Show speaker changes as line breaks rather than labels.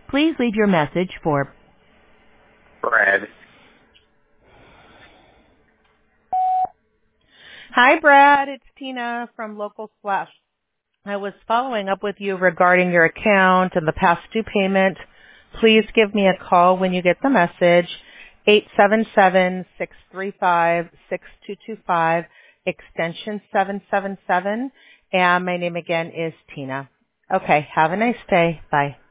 Please leave your message for
Brad.
Hi, Brad. It's Tina from Local Splash. I was following up with you regarding your account and the past due payment. Please give me a call when you get the message, 877-635-6225, extension 777, and my name again is Tina. Okay, have a nice day. Bye.